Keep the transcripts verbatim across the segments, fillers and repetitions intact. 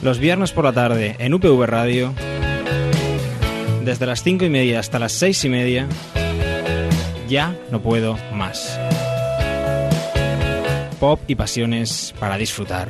los viernes por la tarde en U P V Radio, desde las cinco y media hasta las seis y media. Ya no puedo más. Pop y pasiones para disfrutar.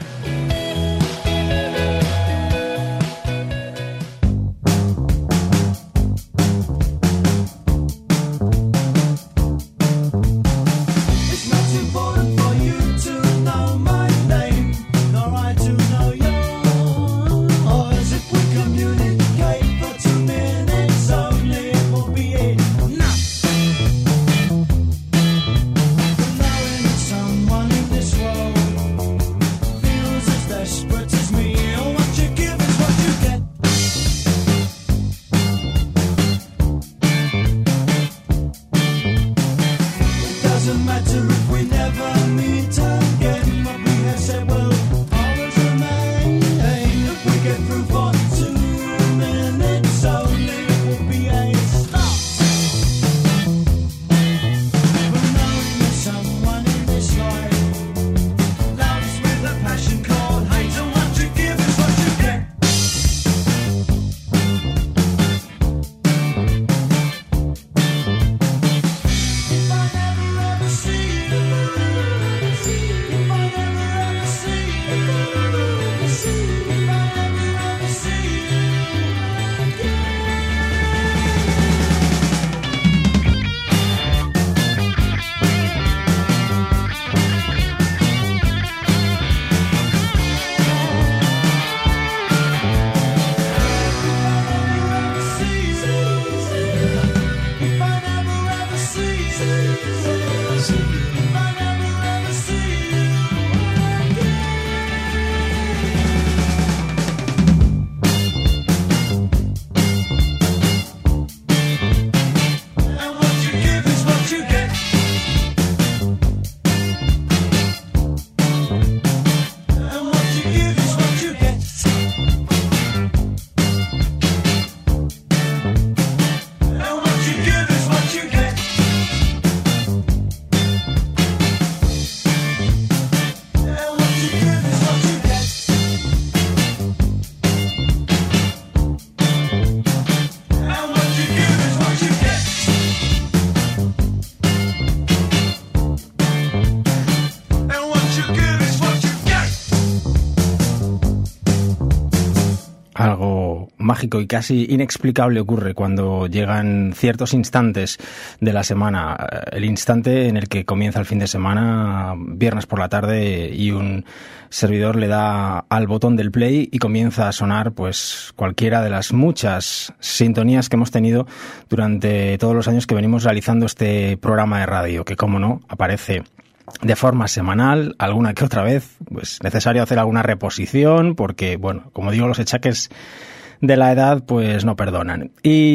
Mágico y casi inexplicable ocurre cuando llegan ciertos instantes de la semana. El instante en el que comienza el fin de semana, viernes por la tarde, y un servidor le da al botón del play y comienza a sonar pues cualquiera de las muchas sintonías que hemos tenido durante todos los años que venimos realizando este programa de radio, que como no, aparece de forma semanal, alguna que otra vez, pues necesario hacer alguna reposición, porque, bueno, como digo, los achaques de la edad pues no perdonan.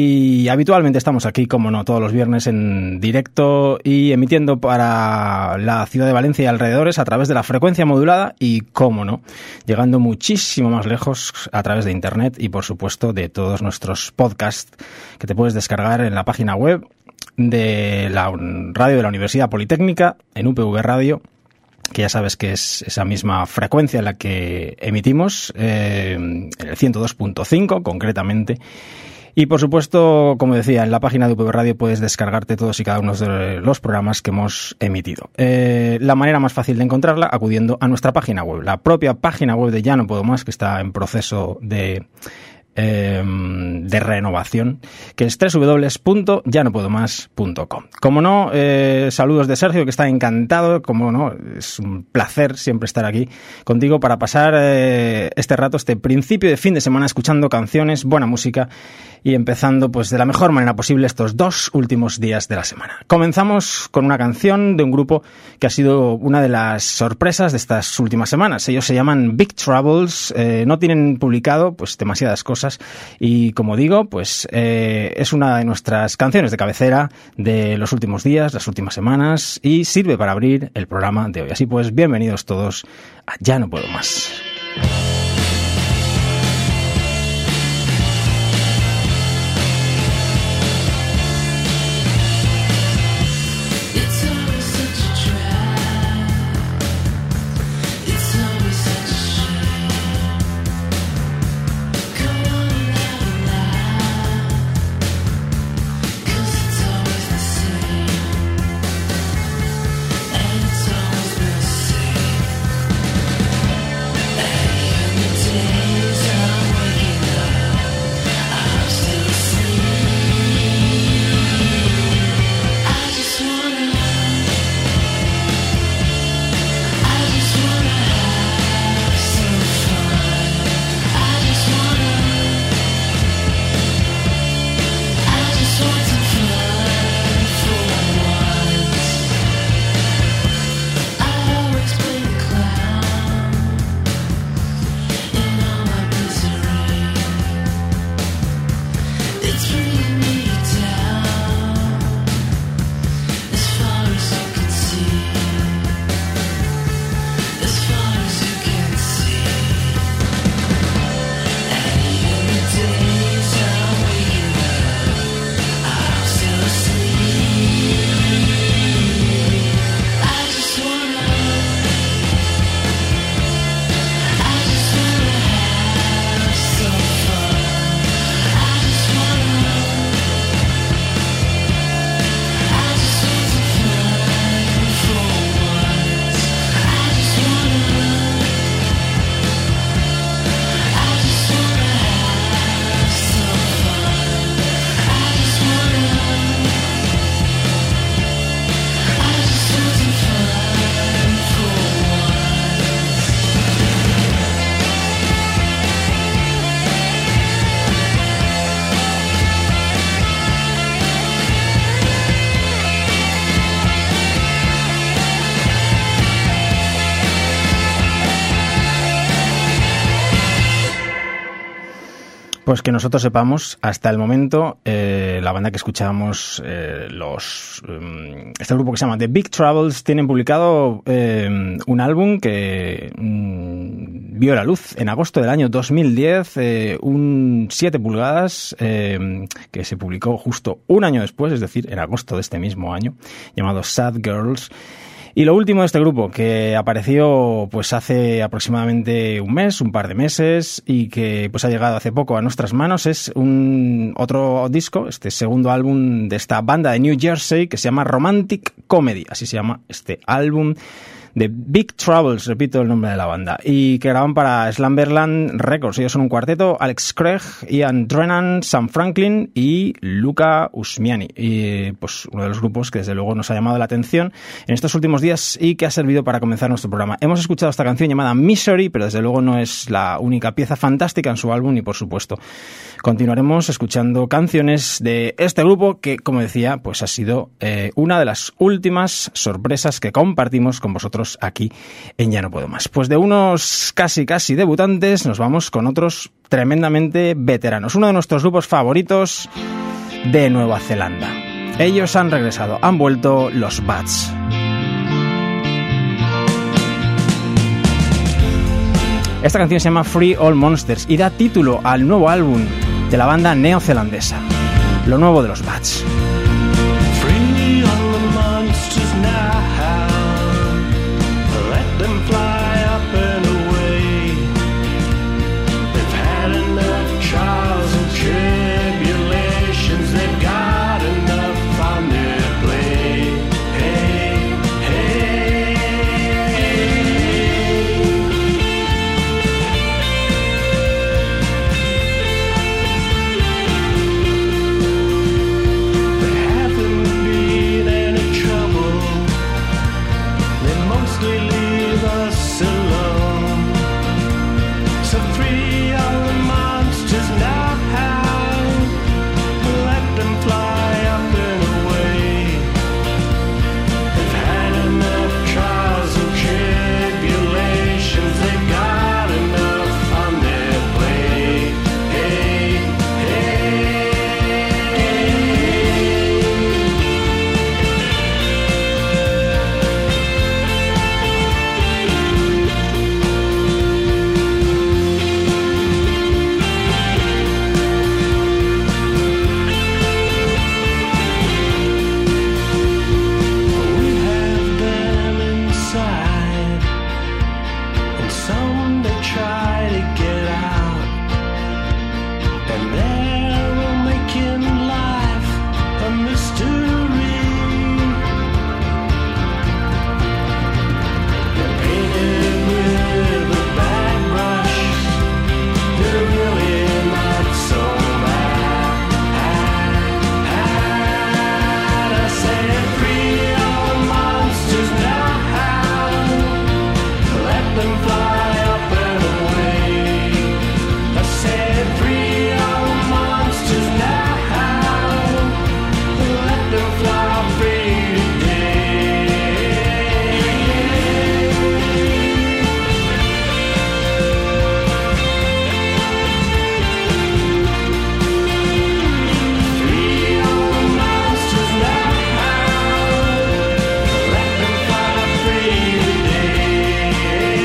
Y habitualmente estamos aquí, como no, todos los viernes en directo y emitiendo para la ciudad de Valencia y alrededores a través de la frecuencia modulada y, como no, llegando muchísimo más lejos a través de internet y, por supuesto, de todos nuestros podcasts que te puedes descargar en la página web de la radio de la Universidad Politécnica, en U P V Radio, que ya sabes que es esa misma frecuencia en la que emitimos, eh, en el ciento dos punto cinco concretamente. Y por supuesto, como decía, en la página de U P V Radio puedes descargarte todos y cada uno de los programas que hemos emitido. Eh, la manera más fácil de encontrarla, acudiendo a nuestra página web, la propia página web de Ya No Puedo Más, que está en proceso de Eh, de renovación, que es doble u doble u doble u punto ya no puedo más punto com. Como no, eh, saludos de Sergio, que está encantado. Como no, es un placer siempre estar aquí contigo para pasar eh, este rato, este principio de fin de semana, escuchando canciones, buena música y empezando pues de la mejor manera posible estos dos últimos días de la semana. Comenzamos con una canción de un grupo que ha sido una de las sorpresas de estas últimas semanas. Ellos se llaman Big Troubles, eh, no tienen publicado pues demasiadas cosas y, como digo, pues eh, es una de nuestras canciones de cabecera de los últimos días, las últimas semanas, y sirve para abrir el programa de hoy. Así pues, bienvenidos todos a Ya No Puedo Más. Pues que nosotros sepamos, hasta el momento, eh, la banda que escuchábamos, eh, los eh, este grupo que se llama The Big Troubles, tienen publicado eh, un álbum que mm, vio la luz en agosto del año dos mil diez, eh, un siete pulgadas eh, que se publicó justo un año después, es decir, en agosto de este mismo año, llamado Sad Girls. Y lo último de este grupo, que apareció pues hace aproximadamente un mes, un par de meses, y que pues ha llegado hace poco a nuestras manos, es un otro disco, este segundo álbum de esta banda de New Jersey que se llama Romantic Comedy, así se llama este álbum de Big Troubles, repito el nombre de la banda, y que graban para Slumberland Records. Ellos son un cuarteto: Alex Craig, Ian Drennan, Sam Franklin y Luca Usmiani. Y pues uno de los grupos que desde luego nos ha llamado la atención en estos últimos días y que ha servido para comenzar nuestro programa. Hemos escuchado esta canción llamada Misery, pero desde luego no es la única pieza fantástica en su álbum, y por supuesto continuaremos escuchando canciones de este grupo que, como decía, pues ha sido eh, una de las últimas sorpresas que compartimos con vosotros aquí en Ya No Puedo Más. Pues de unos casi casi debutantes nos vamos con otros tremendamente veteranos, uno de nuestros grupos favoritos de Nueva Zelanda. Ellos han regresado, han vuelto, los Bats. Esta canción se llama Free All Monsters y da título al nuevo álbum de la banda neozelandesa, lo nuevo de los Bats. Free all the monsters now. Let them fly up and away. They've had enough trials and tribulations. They've got enough on their plate. Hey, hey, they haven't been any trouble. They mostly leave us alone. So free all the monsters now. Let them fly up and away. They've had enough trials and tribulations. They've got enough on their plate. Hey, hey. We have them inside, and some they try to get out, and they're making life a mystery. They're painted with a bad brush. They're really not so bad. I said free all monsters now. Let them fly up and away. I said free all monsters now. Let them fly free today. Free all monsters now. Let them fly free today.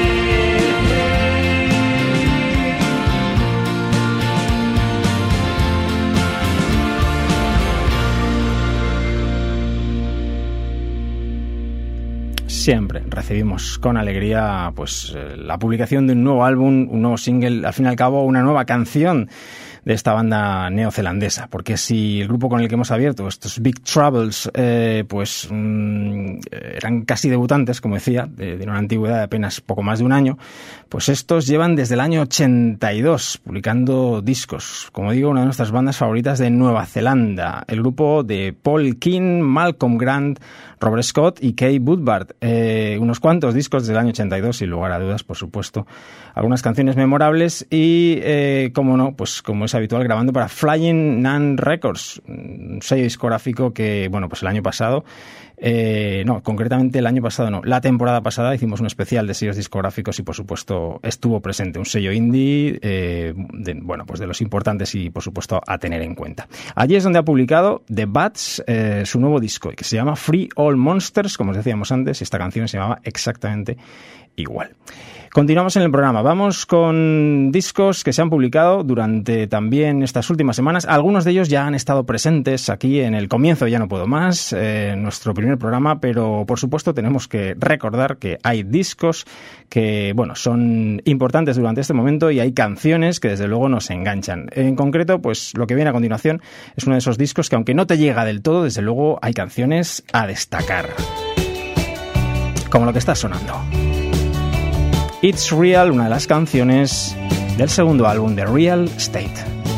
Siempre recibimos con alegría pues eh, la publicación de un nuevo álbum, un nuevo single, al fin y al cabo una nueva canción de esta banda neozelandesa, porque si el grupo con el que hemos abierto, estos Big Troubles, eh, pues mmm, eran casi debutantes, como decía, de, de una antigüedad de apenas poco más de un año, pues estos llevan desde el año ochenta y dos publicando discos. Como digo, una de nuestras bandas favoritas de Nueva Zelanda, el grupo de Paul King, Malcolm Grant, Robert Scott y Kay Woodward. Eh, unos cuantos discos del año ochenta y dos, sin lugar a dudas, por supuesto. Algunas canciones memorables y, eh, como no, pues como es habitual, grabando para Flying Nun Records, un sello discográfico que, bueno, pues el año pasado, eh, no, concretamente el año pasado no, la temporada pasada hicimos un especial de sellos discográficos y, por supuesto, estuvo presente un sello indie, eh, de, bueno, pues de los importantes y, por supuesto, a tener en cuenta. Allí es donde ha publicado The Bats, eh, su nuevo disco, que se llama Free All Monsters, como os decíamos antes, y esta canción se llamaba exactamente igual. Continuamos en el programa. Vamos con discos que se han publicado durante también estas últimas semanas. Algunos de ellos ya han estado presentes aquí en el comienzo de Ya No Puedo Más, eh, en nuestro primer programa, pero por supuesto tenemos que recordar que hay discos que, bueno, son importantes durante este momento y hay canciones que desde luego nos enganchan. En concreto, pues lo que viene a continuación es uno de esos discos que, aunque no te llega del todo, desde luego hay canciones a destacar. Como lo que está sonando. It's Real, una de las canciones del segundo álbum de Real Estate.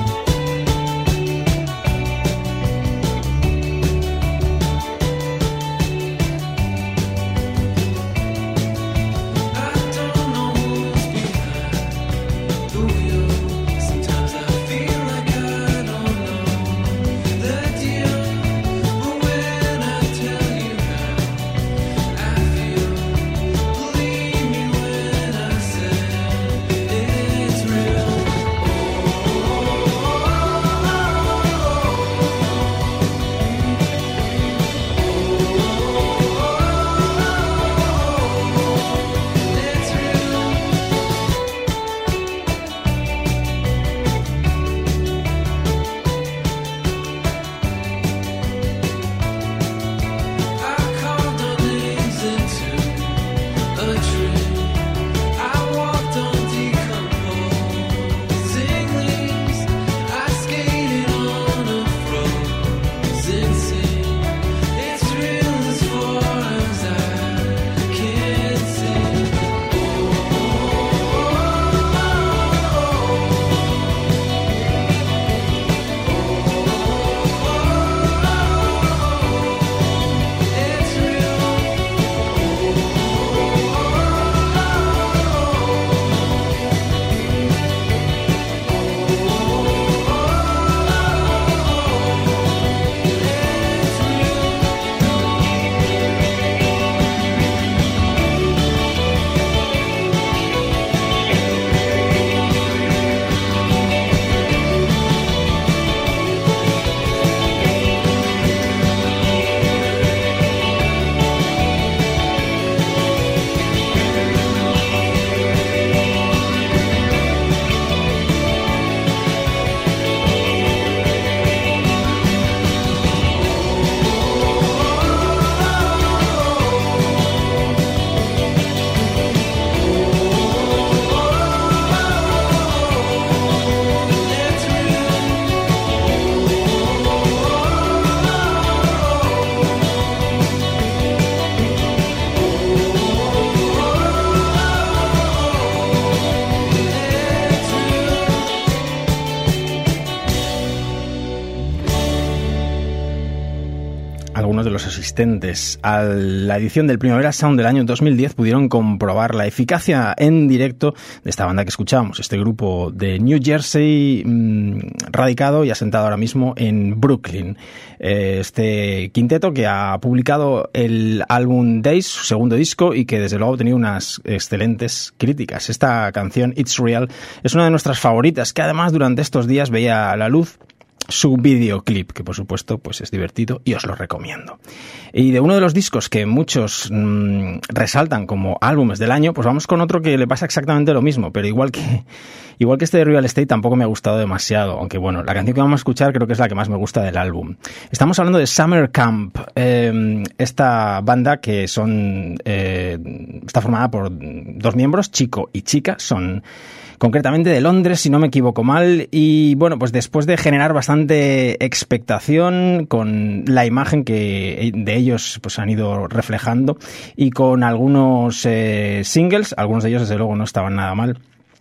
Algunos de los asistentes a la edición del Primavera Sound del año dos mil diez pudieron comprobar la eficacia en directo de esta banda que escuchábamos, este grupo de New Jersey, mmm, radicado y asentado ahora mismo en Brooklyn. Eh, este quinteto que ha publicado el álbum Days, su segundo disco, y que desde luego ha tenido unas excelentes críticas. Esta canción, It's Real, es una de nuestras favoritas, que además durante estos días veía a la luz su videoclip, que por supuesto pues es divertido y os lo recomiendo. Y de uno de los discos que muchos mmm, resaltan como álbumes del año, pues vamos con otro que le pasa exactamente lo mismo, pero igual que igual que este de Real Estate tampoco me ha gustado demasiado, aunque bueno, la canción que vamos a escuchar creo que es la que más me gusta del álbum. Estamos hablando de Summer Camp, eh, esta banda que son eh, está formada por dos miembros, chico y chica, son concretamente de Londres, si no me equivoco mal, y bueno, pues después de generar bastante expectación con la imagen que de ellos pues han ido reflejando y con algunos eh, singles, algunos de ellos desde luego no estaban nada mal,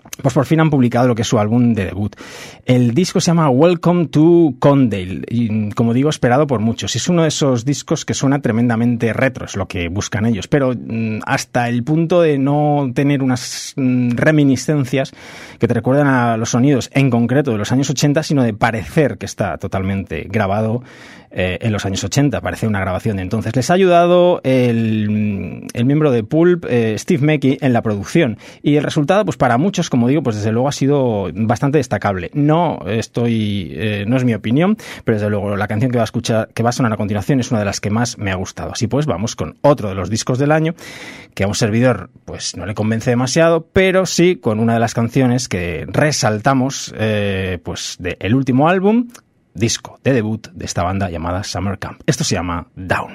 pues por fin han publicado lo que es su álbum de debut. El disco se llama Welcome to Condale y, como digo, esperado por muchos. Es uno de esos discos que suena tremendamente retro, es lo que buscan ellos, pero mmm, hasta el punto de no tener unas mmm, reminiscencias que te recuerdan a los sonidos, en concreto de los años ochenta, sino de parecer que está totalmente grabado eh, en los años ochenta, parece una grabación de entonces. Les ha ayudado el, el miembro de Pulp, eh, Steve Mackey, en la producción, y el resultado, pues para muchos, como digo, pues desde luego ha sido bastante destacable. No estoy, eh, no es mi opinión, pero desde luego la canción que va a escuchar, que va a sonar a continuación, es una de las que más me ha gustado. Así pues, vamos con otro de los discos del año, que a un servidor pues no le convence demasiado, pero sí con una de las canciones que resaltamos, eh, pues del último álbum, disco de debut de esta banda llamada Summer Camp. Esto se llama Down.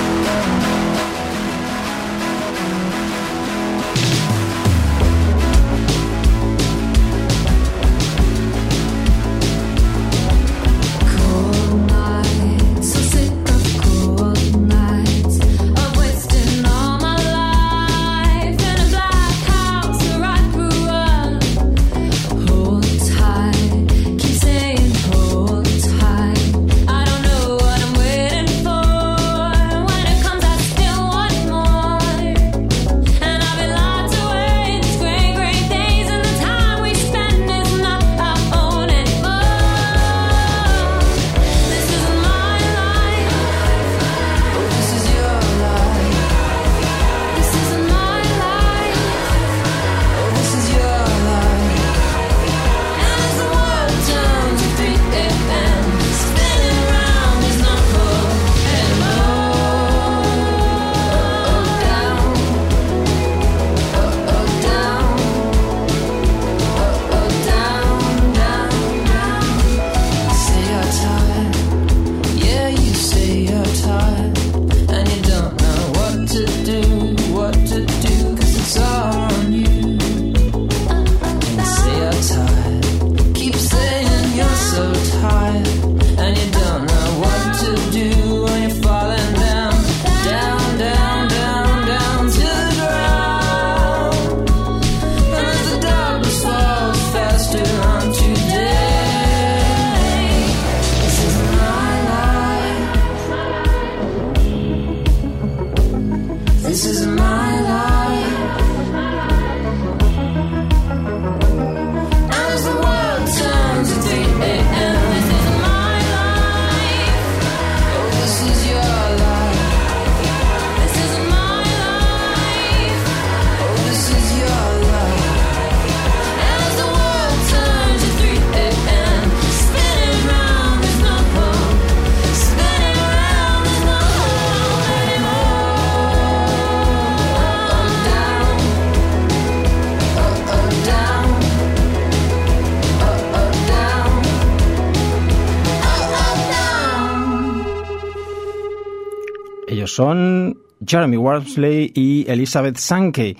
Son Jeremy Worsley y Elizabeth Sankey.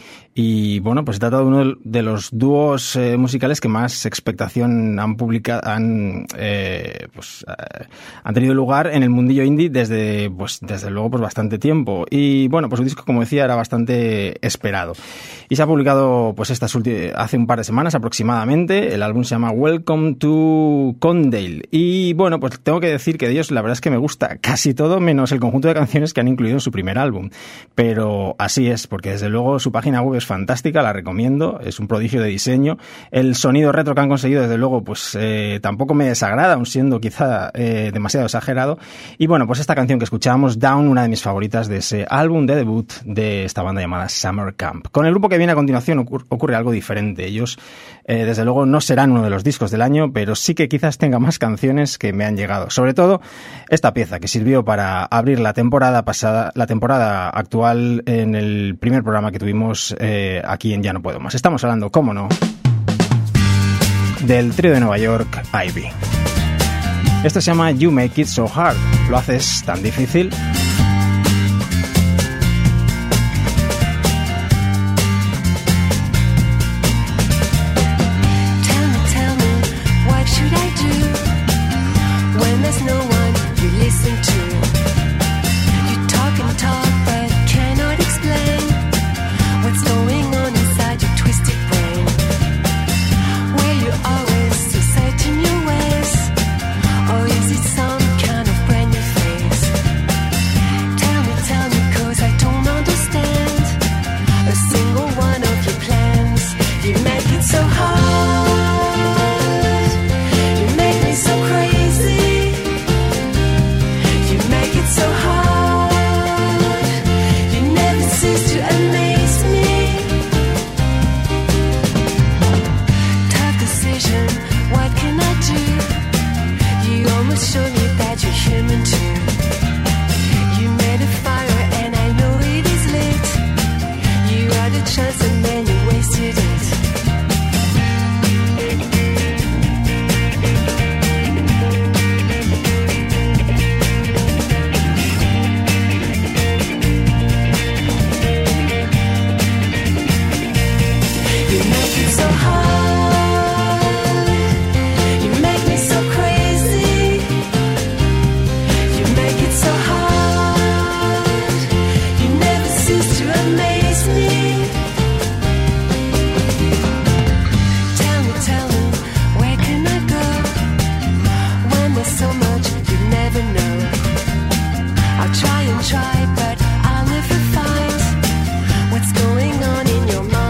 Y bueno, pues se trata de uno de los dúos eh, musicales que más expectación han publicado, han, eh, pues, eh, han tenido lugar en el mundillo indie desde, pues, desde luego, pues bastante tiempo. Y bueno, pues el disco, como decía, era bastante esperado. Y se ha publicado, pues, estas últimas, hace un par de semanas aproximadamente. El álbum se llama Welcome to Condale. Y bueno, pues tengo que decir que de ellos la verdad es que me gusta casi todo, menos el conjunto de canciones que han incluido en su primer álbum. Pero así es, porque desde luego su página web es fantástica, la recomiendo, es un prodigio de diseño. El sonido retro que han conseguido, desde luego, pues eh, tampoco me desagrada, aun siendo quizá eh, demasiado exagerado. Y bueno, pues esta canción que escuchábamos, Down, una de mis favoritas de ese álbum de debut de esta banda llamada Summer Camp. Con el grupo que viene a continuación ocurre, ocurre algo diferente. Ellos, eh, desde luego, no serán uno de los discos del año, pero sí que quizás tenga más canciones que me han llegado. Sobre todo esta pieza que sirvió para abrir la temporada pasada, la temporada actual en el primer programa que tuvimos eh, aquí en Ya No Puedo Más. Estamos hablando, cómo no, del trío de Nueva York, Ivy. Esto se llama You Make It So Hard. Lo haces tan difícil. You make it so hard. You make me so crazy. You make it so hard. You never cease to amaze me. Tough decision, what can I do? You almost showed me that you're human too. You made a fire and I know it is lit. You had a chance and then you wasted it. You make it so hard. You make me so crazy. You make it so hard. You never cease to amaze me. Tell me, tell me, where can I go? When there's so much you never know. I'll try and try, but I'll never find what's going on in your mind.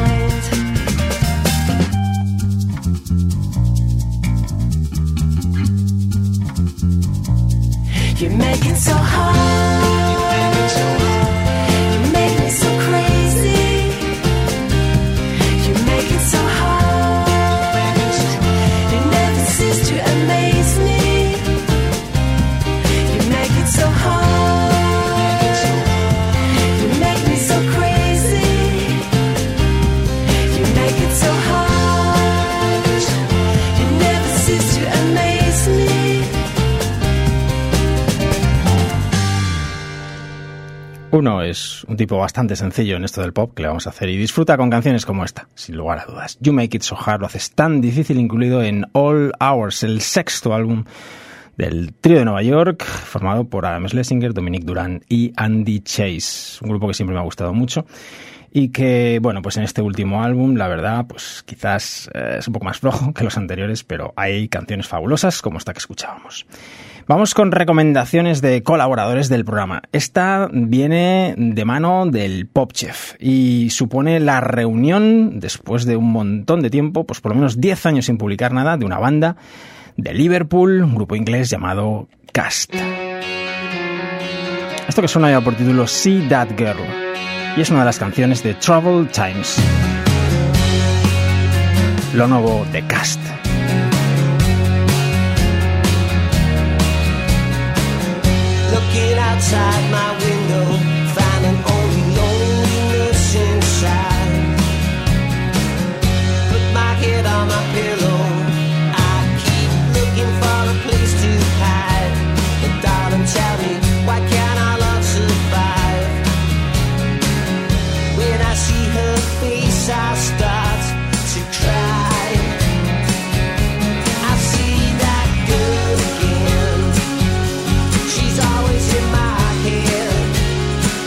You make it so hard. You make me so crazy. You make it so hard. You never cease to amaze me. You make it so hard. You make me so crazy. You make it so hard. You never cease to amaze me. Uno es un tipo bastante sencillo en esto del pop que le vamos a hacer y disfruta con canciones como esta, sin lugar a dudas. You Make It So Hard lo haces tan difícil, incluido en All Hours, el sexto álbum del trío de Nueva York, formado por Adam Schlesinger, Dominic Durán y Andy Chase. Un grupo que siempre me ha gustado mucho y que, bueno, pues en este último álbum, la verdad, pues quizás eh, es un poco más flojo que los anteriores, pero hay canciones fabulosas como esta que escuchábamos. Vamos con recomendaciones de colaboradores del programa. Esta viene de mano del Pop Chef y supone la reunión, después de un montón de tiempo, pues por lo menos diez años sin publicar nada, de una banda de Liverpool, un grupo inglés llamado Cast. Esto que suena ya por título See That Girl, y es una de las canciones de Troubled Times, lo nuevo de Cast. Looking outside my window, finding only loneliness inside. Put my head on my pillow, I keep looking for a place to hide. And darling, tell me, why can't our love survive? When I see her face, I start to cry. I see that girl again. She's always in my head.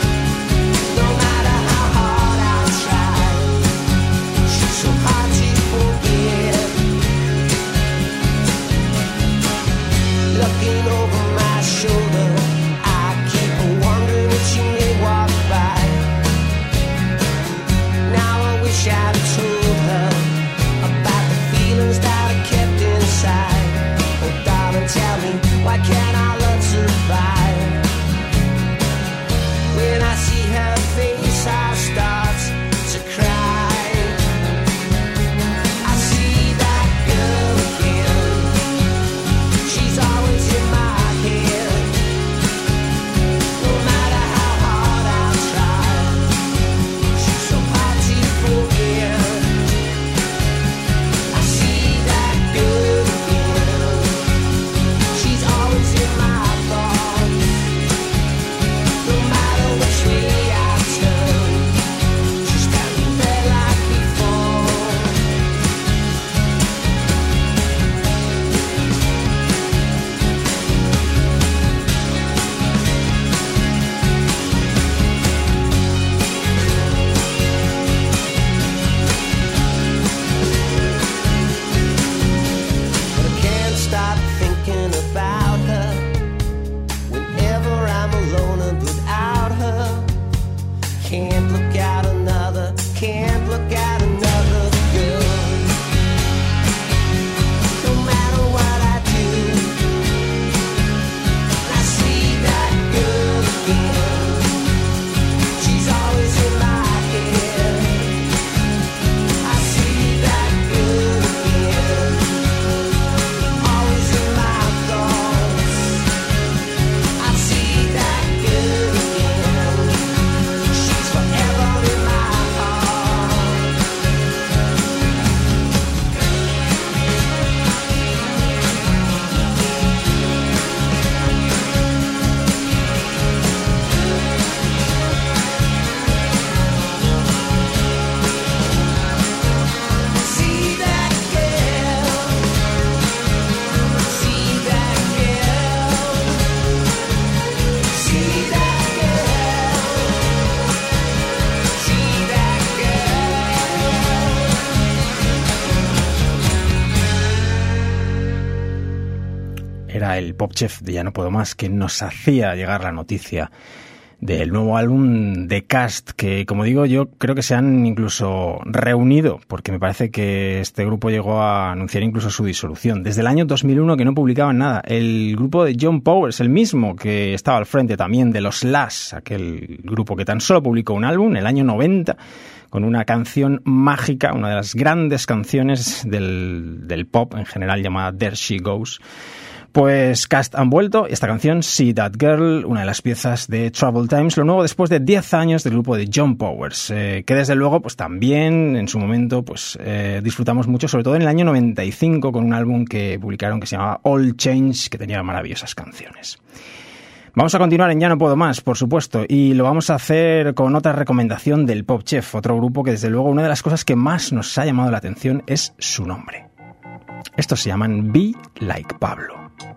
era el Pop Chef de Ya No Puedo Más, que nos hacía llegar la noticia del nuevo álbum de Cast, que, como digo, yo creo que se han incluso reunido, porque me parece que este grupo llegó a anunciar incluso su disolución. Desde el año dos mil uno que no publicaban nada. El grupo de John Powers, el mismo que estaba al frente también de los Slash, aquel grupo que tan solo publicó un álbum en el año noventa, con una canción mágica, una de las grandes canciones del, del pop en general, llamada There She Goes. Pues Cast han vuelto, esta canción, See That Girl, una de las piezas de Troubled Times, lo nuevo después de diez años del grupo de John Powers, eh, que desde luego pues también en su momento pues eh, disfrutamos mucho, sobre todo en el año noventa y cinco, con un álbum que publicaron que se llamaba All Change, que tenía maravillosas canciones. Vamos a continuar en Ya No Puedo Más, por supuesto, y lo vamos a hacer con otra recomendación del Pop Chef, otro grupo que desde luego una de las cosas que más nos ha llamado la atención es su nombre. Estos se llaman Be Like Pablo.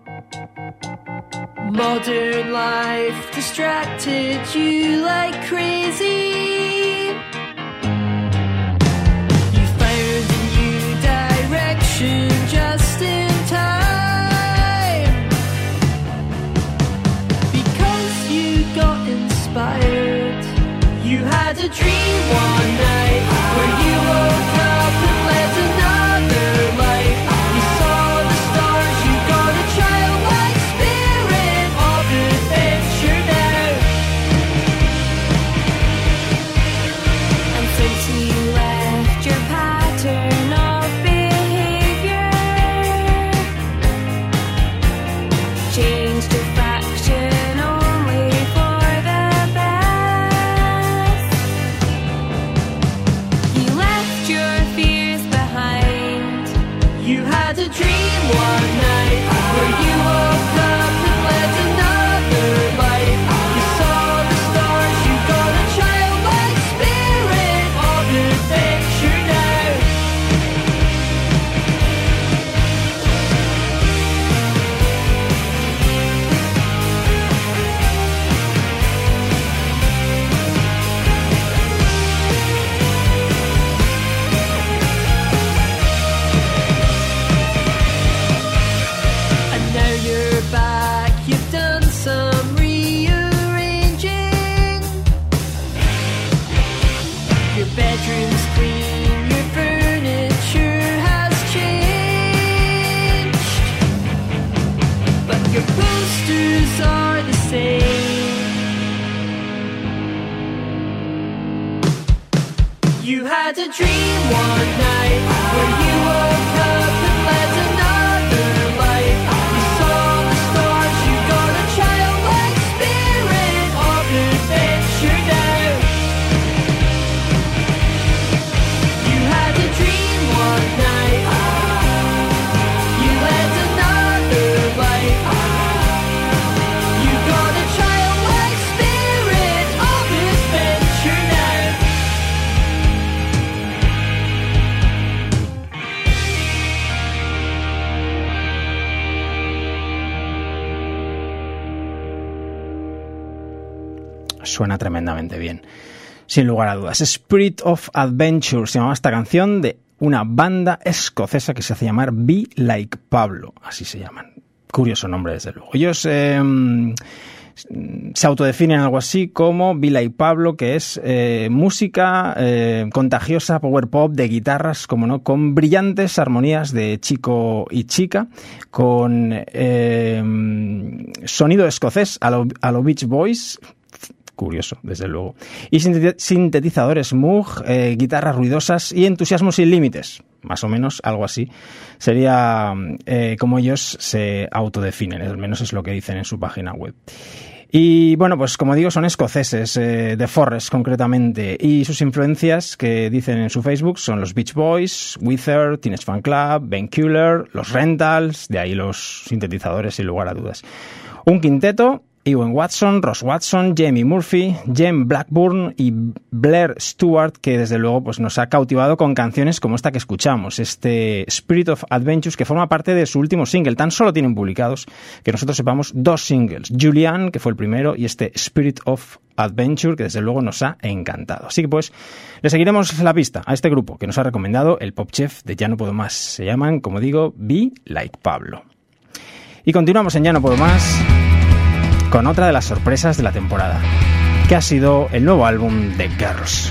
Modern life distracted you like crazy. You fired a new direction just in time, because you got inspired. You had a dream one night where you woke up and led another life. You saw the stars, you got a childlike spirit of adventure now. And since you left your pattern of behavior, changed your fraction only for the best. You left your fears behind. You had a dream one night where you woke up and led another life. You saw the stars, you got a childlike spirit of adventure now. And now you're back, you've done some rearranging. Your bedroom's clean, your furniture has changed, but your posters are the same. You had a dream one night where you woke up and led another life. You saw the stars, you got a childlike spirit of adventure now. You had a dream one night, you led another life. You got a childlike spirit of adventure now. Suena tremendamente bien, sin lugar a dudas. Spirit of Adventure se llamaba esta canción, de una banda escocesa que se hace llamar Be Like Pablo, así se llaman. Curioso nombre, desde luego. Ellos eh, se autodefinen algo así como Be Like Pablo, que es eh, música eh, contagiosa, power pop, de guitarras, como no, con brillantes armonías de chico y chica, con eh, sonido escocés a lo, a lo Beach Boys. Curioso, desde luego. Y sintetizadores Moog, eh, guitarras ruidosas y entusiasmo sin límites. Más o menos algo así. Sería eh, como ellos se autodefinen, al menos es lo que dicen en su página web. Y bueno, pues como digo, son escoceses, eh, de Forres concretamente, y sus influencias que dicen en su Facebook son los Beach Boys, Weezer, Teenage Fan Club, Ben Killer, los Rentals, de ahí los sintetizadores sin lugar a dudas. Un quinteto: Ewan Watson, Ross Watson, Jamie Murphy, Jem Blackburn y Blair Stewart, que desde luego pues nos ha cautivado con canciones como esta que escuchamos, este Spirit of Adventures, que forma parte de su último single. Tan solo tienen publicados, que nosotros sepamos, dos singles: Julian, que fue el primero, y este Spirit of Adventure, que desde luego nos ha encantado. Así que pues le seguiremos la pista a este grupo que nos ha recomendado el Pop Chef de Ya No Puedo Más. Se llaman, como digo, Be Like Pablo. Y continuamos en Ya no puedo más con otra de las sorpresas de la temporada, que ha sido el nuevo álbum de Girls.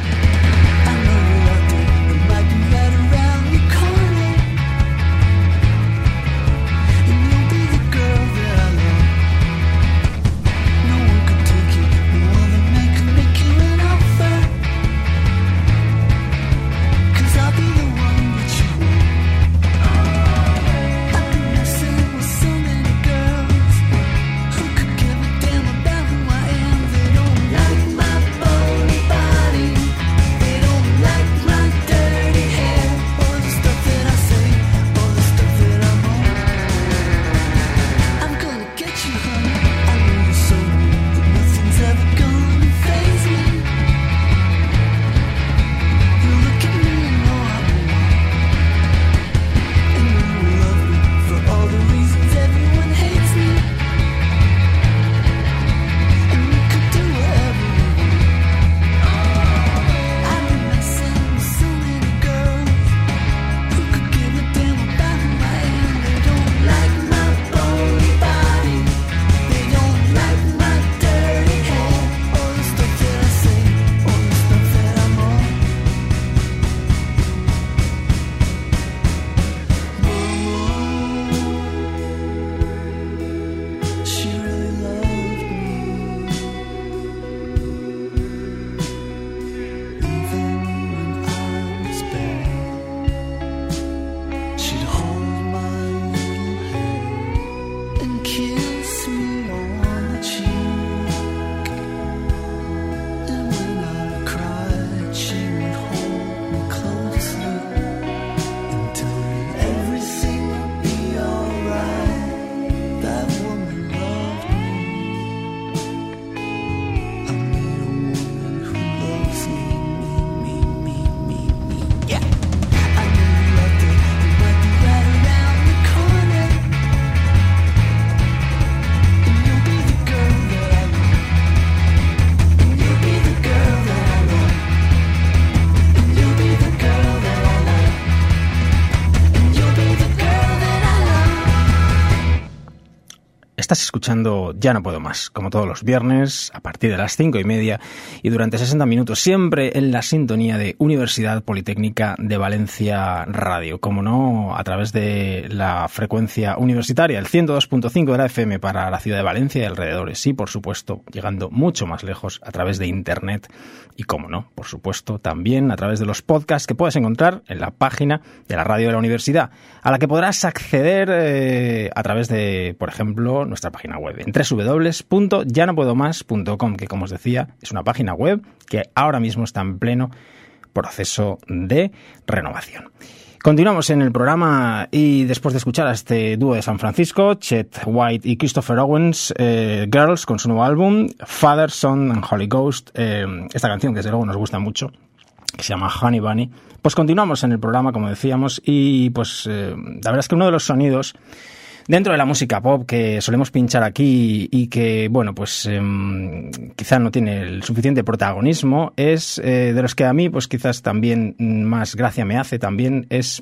Estás escuchando Ya no puedo más, como todos los viernes, a partir de las cinco y media y durante sesenta minutos, siempre en la sintonía de Universidad Politécnica de Valencia Radio. Como no, a través de la frecuencia universitaria, el ciento dos punto cinco de la F M para la ciudad de Valencia y alrededores. Y, por supuesto, llegando mucho más lejos a través de Internet. Y, como no, por supuesto, también a través de los podcasts que puedes encontrar en la página de la radio de la universidad, a la que podrás acceder eh, a través de, por ejemplo, nuestra página web en doble u doble u doble u punto ya no puedo más punto com, que, como os decía, es una página web que ahora mismo está en pleno proceso de renovación. Continuamos en el programa y después de escuchar a este dúo de San Francisco, Chet White y Christopher Owens, eh, Girls, con su nuevo álbum, Father, Son and Holy Ghost, eh, esta canción que desde luego nos gusta mucho, que se llama Honey Bunny. Pues continuamos en el programa, como decíamos, y pues eh, la verdad es que uno de los sonidos dentro de la música pop que solemos pinchar aquí y que, bueno, pues eh, quizá no tiene el suficiente protagonismo, es eh, de los que a mí, pues quizás también más gracia me hace, también es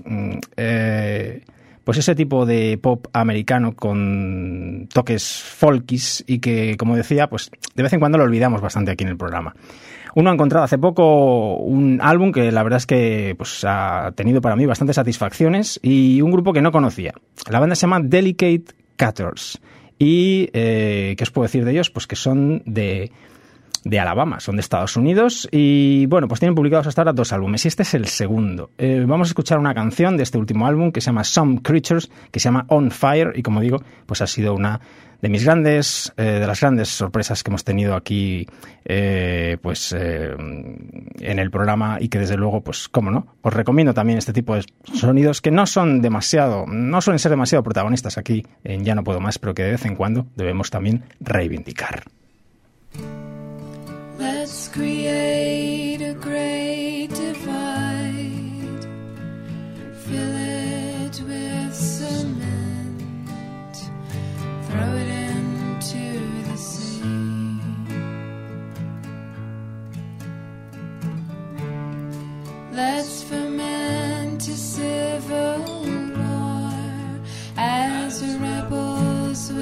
eh, pues ese tipo de pop americano con toques folkis y que, como decía, pues de vez en cuando lo olvidamos bastante aquí en el programa. Uno ha encontrado hace poco un álbum que la verdad es que pues, ha tenido para mí bastantes satisfacciones y un grupo que no conocía. La banda se llama Delicate Caters y eh, ¿qué os puedo decir de ellos? Pues que son de, de Alabama, son de Estados Unidos y bueno, pues tienen publicados hasta ahora dos álbumes y este es el segundo. Eh, vamos a escuchar una canción de este último álbum que se llama Some Creatures, que se llama On Fire y como digo, pues ha sido una de mis grandes, eh, de las grandes sorpresas que hemos tenido aquí, eh, pues, eh, en el programa y que desde luego, pues, cómo no, os recomiendo también este tipo de sonidos que no son demasiado, no suelen ser demasiado protagonistas aquí en Ya no puedo más, pero que de vez en cuando debemos también reivindicar. Let's create a great divide. Fill it with cement. Throw it into the sea. Let's ferment a civil war as the rebels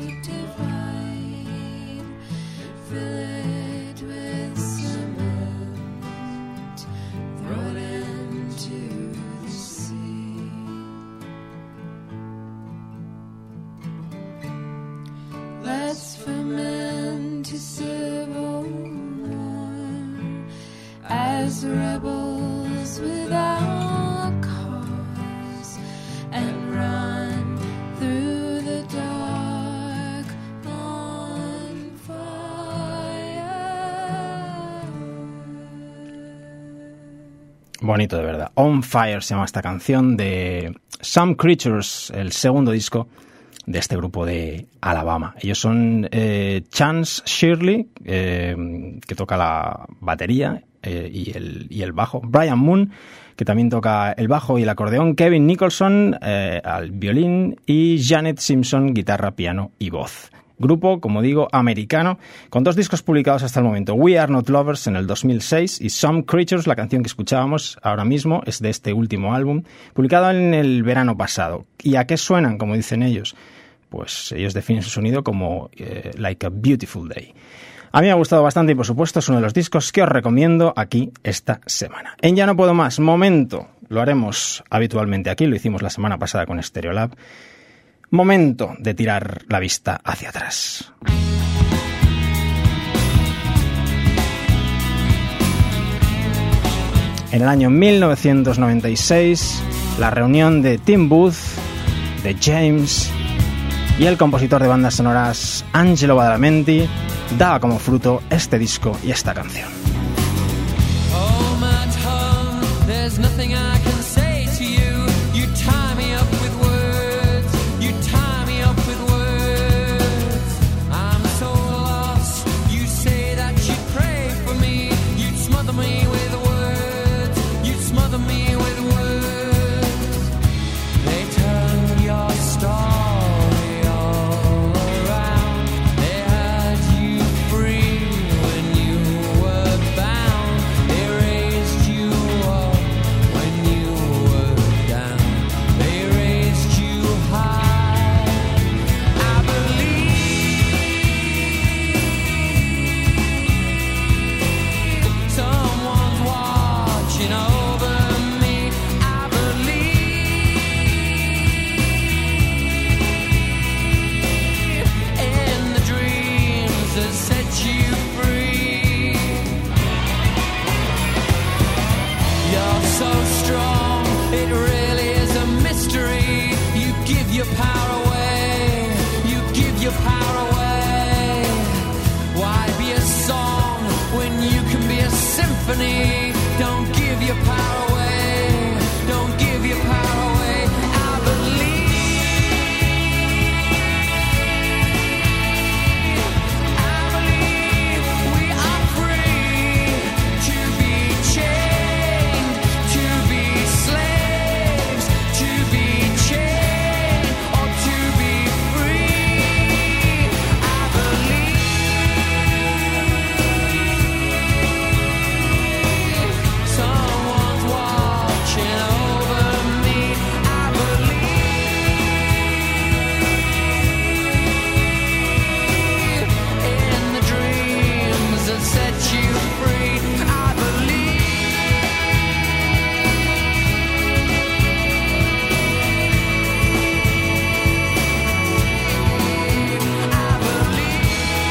divide, fill it with cement, throw it into the sea. Let's ferment to civil war as rebels without cause and run through the dark on fire. Bonito de verdad. On Fire se llama esta canción de Some Creatures, el segundo disco de este grupo de Alabama. Ellos son eh, Chance Shirley, eh, que toca la batería eh, y, el, y el bajo, Brian Moon, que también toca el bajo y el acordeón, Kevin Nicholson eh, al violín y Janet Simpson, guitarra, piano y voz. Grupo, como digo, americano, con dos discos publicados hasta el momento. We Are Not Lovers en el dos mil seis y Some Creatures, la canción que escuchábamos ahora mismo, es de este último álbum, publicado en el verano pasado. ¿Y a qué suenan, como dicen ellos? Pues ellos definen su sonido como eh, Like a Beautiful Day. A mí me ha gustado bastante y, por supuesto, es uno de los discos que os recomiendo aquí esta semana. En Ya No Puedo Más, momento, lo haremos habitualmente aquí, lo hicimos la semana pasada con Stereolab. Momento de tirar la vista hacia atrás. En el año mil novecientos noventa y seis, la reunión de Tim Booth, de James y el compositor de bandas sonoras Angelo Badalamenti daba como fruto este disco y esta canción. Oh, my tongue, there's nothing I can say to you. You tie me up with words. You tie me up with words. I'm so lost. You say that you pray for me. You'd smother me with words. You'd smother me with words. They turn your story all around. They had you free when you were bound. They raised you up when you were down. They raised you high. I believe someone's watching over me. I believe in the dreams that set you free. You're so strong, it really is a mystery. You give your power away, you give your power away. Why be a song when you can be a symphony? Don't give your power away, don't give your power away. I believe, I believe we are free to be chained, to be slaves, to be chained or to be free. I believe someone's watching over me. I believe in the dreams that set you free. I believe. I believe.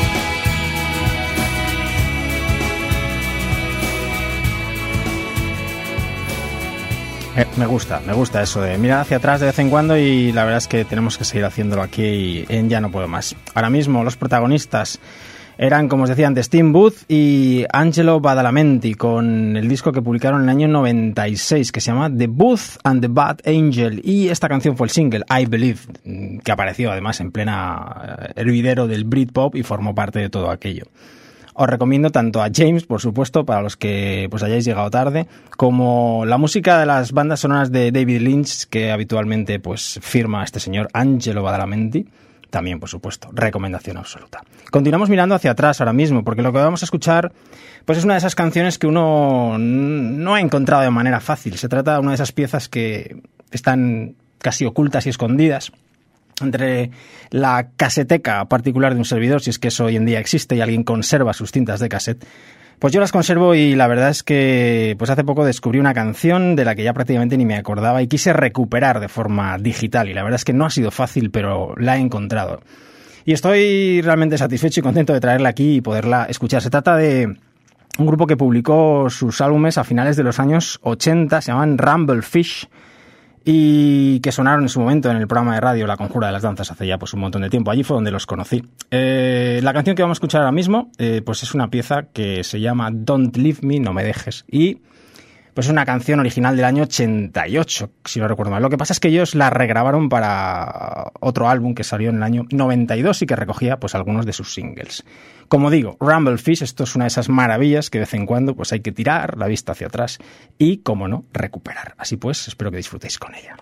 Eh, me gusta, me gusta eso de mirar hacia atrás de vez en cuando y la verdad es que tenemos que seguir haciéndolo aquí en Ya No Puedo Más. Ahora mismo los protagonistas eran, como os decía antes, Tim Booth y Angelo Badalamenti con el disco que publicaron en el año noventa y seis que se llama The Booth and the Bad Angel y esta canción fue el single I Believe, que apareció además en plena eh, hervidero del Britpop y formó parte de todo aquello. Os recomiendo tanto a James, por supuesto, para los que pues hayáis llegado tarde, como la música de las bandas sonoras de David Lynch, que habitualmente pues firma este señor Angelo Badalamenti. También, por supuesto, recomendación absoluta. Continuamos mirando hacia atrás ahora mismo, porque lo que vamos a escuchar pues es una de esas canciones que uno no ha encontrado de manera fácil. Se trata de una de esas piezas que están casi ocultas y escondidas entre la caseteca particular de un servidor, si es que eso hoy en día existe y alguien conserva sus cintas de cassette, pues yo las conservo y la verdad es que pues hace poco descubrí una canción de la que ya prácticamente ni me acordaba y quise recuperar de forma digital, y la verdad es que no ha sido fácil, pero la he encontrado. Y estoy realmente satisfecho y contento de traerla aquí y poderla escuchar. Se trata de un grupo que publicó sus álbumes a finales de los años ochenta, se llaman Rumblefish, y que sonaron en su momento en el programa de radio La Conjura de las Danzas hace ya pues un montón de tiempo. Allí fue donde los conocí. Eh, la canción que vamos a escuchar ahora mismo eh, pues es una pieza que se llama Don't Leave Me, No Me Dejes, y pues es una canción original del año ochenta y ocho, si no recuerdo mal. Lo que pasa es que ellos la regrabaron para otro álbum que salió en el año noventa y dos y que recogía pues algunos de sus singles. Como digo, Rumblefish, esto es una de esas maravillas que de vez en cuando pues hay que tirar la vista hacia atrás y, como no, recuperar. Así pues, espero que disfrutéis con ella.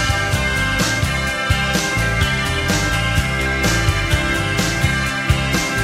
Don't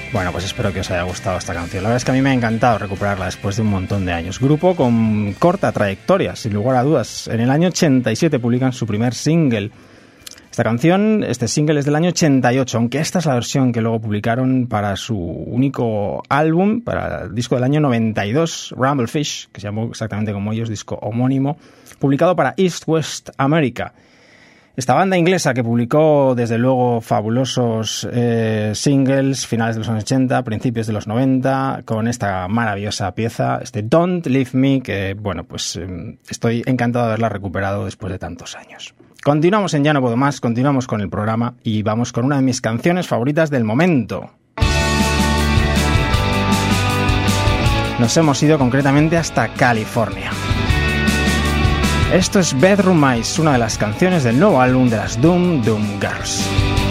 Bueno, pues espero que os haya gustado esta canción. La verdad es que a mí me ha encantado recuperarla después de un montón de años. Grupo con corta trayectoria, sin lugar a dudas. En el año ochenta y siete publican su primer single. Esta canción, este single es del año ochenta y ocho, aunque esta es la versión que luego publicaron para su único álbum, para el disco del año noventa y dos, Rumblefish, que se llamó exactamente como ellos, disco homónimo, publicado para East West America. Esta banda inglesa que publicó, desde luego, fabulosos eh, singles, finales de los años ochenta, principios de los noventa, con esta maravillosa pieza, este Don't Leave Me, que, bueno, pues eh, estoy encantado de haberla recuperado después de tantos años. Continuamos en Ya No Puedo Más, continuamos con el programa y vamos con una de mis canciones favoritas del momento. Nos hemos ido concretamente hasta California. Esto es Bedroom Eyes, una de las canciones del nuevo álbum de las Doom Doom Girls.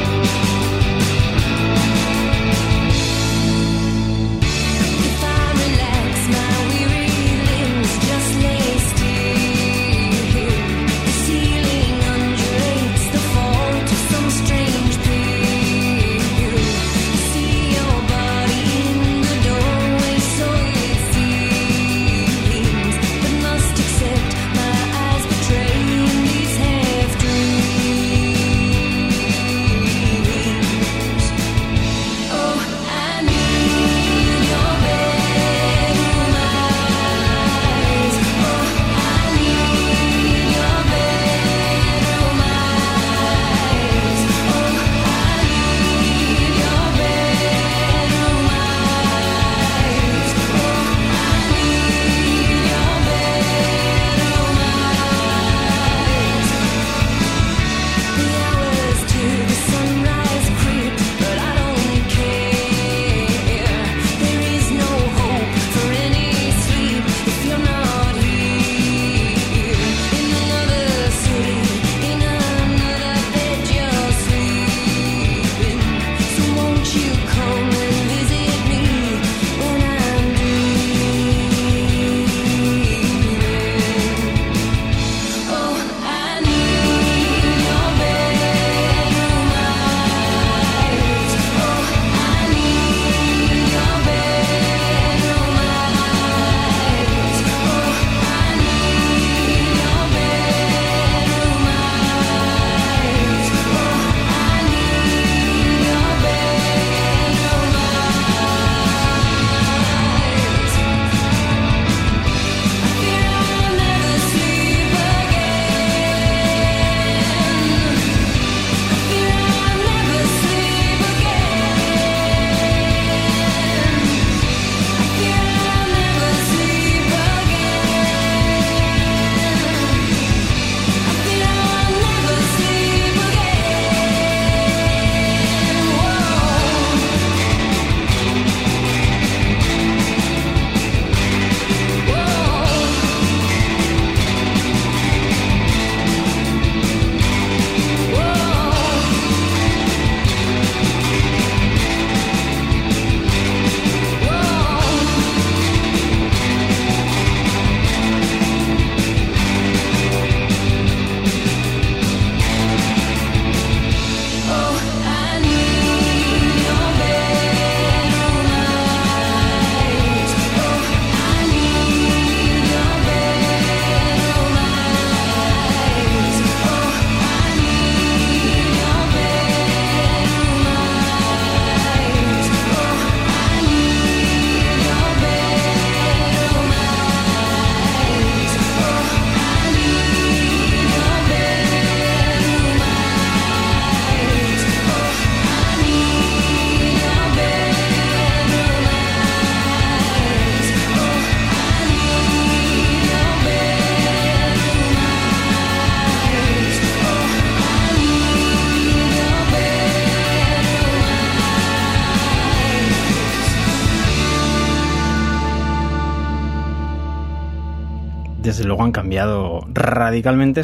desde luego han cambiado radicalmente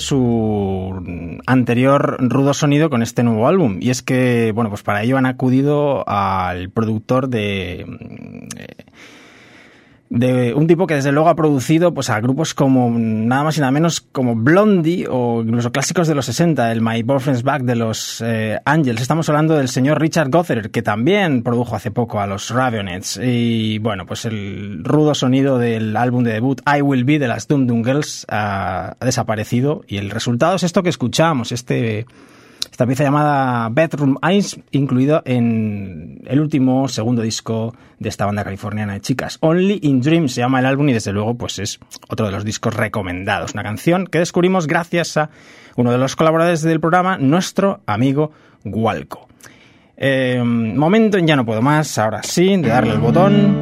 su anterior rudo sonido con este nuevo álbum. Y es que, bueno, pues para ello han acudido al productor de de un tipo que desde luego ha producido pues a grupos como nada más y nada menos como Blondie o incluso clásicos de los sesenta, el My Boyfriend's Back de los eh, Angels. Estamos hablando del señor Richard Gothard, que también produjo hace poco a los Raveonettes. Y bueno, pues el rudo sonido del álbum de debut I Will Be de las Dum Dum Girls ha, ha desaparecido, y el resultado es esto que escuchamos, este... esta pieza llamada Bedroom Eyes, incluido en el último segundo disco de esta banda californiana de chicas. Only in Dreams se llama el álbum, y desde luego pues es otro de los discos recomendados. Una canción que descubrimos gracias a uno de los colaboradores del programa, nuestro amigo Walco. Eh, momento en Ya No Puedo Más, ahora sí, de darle el botón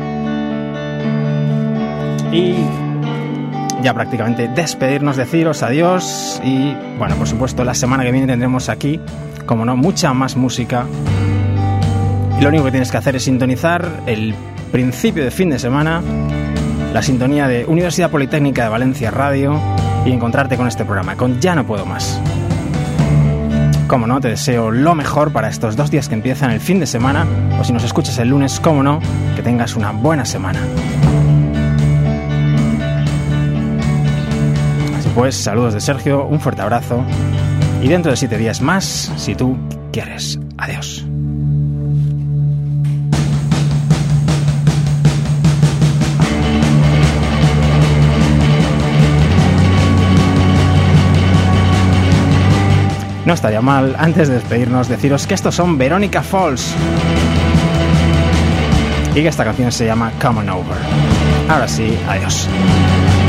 y ya prácticamente despedirnos, deciros adiós. Y bueno, por supuesto la semana que viene tendremos aquí, como no, mucha más música, y lo único que tienes que hacer es sintonizar el principio de fin de semana, la sintonía de Universidad Politécnica de Valencia Radio, y encontrarte con este programa, con Ya No Puedo Más. Como no, te deseo lo mejor para estos dos días que empiezan el fin de semana, o si nos escuchas el lunes, como no, que tengas una buena semana. Pues saludos de Sergio, un fuerte abrazo, y dentro de siete días más, si tú quieres. Adiós. No estaría mal, antes de despedirnos, deciros que estos son Veronica Falls y que esta canción se llama Come On Over. Ahora sí, adiós.